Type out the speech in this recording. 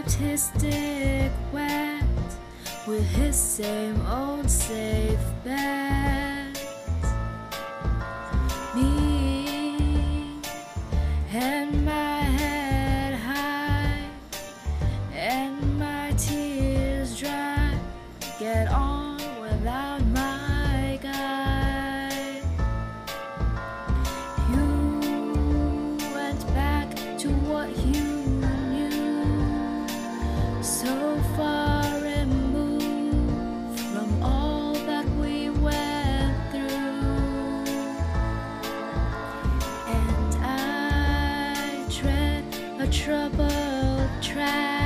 kept his stick wet with his same old safe bet. Me and my head high and my tears dry, get on without my guide. You went back to what you knew, so far removed from all that we went through. And I tread a troubled track,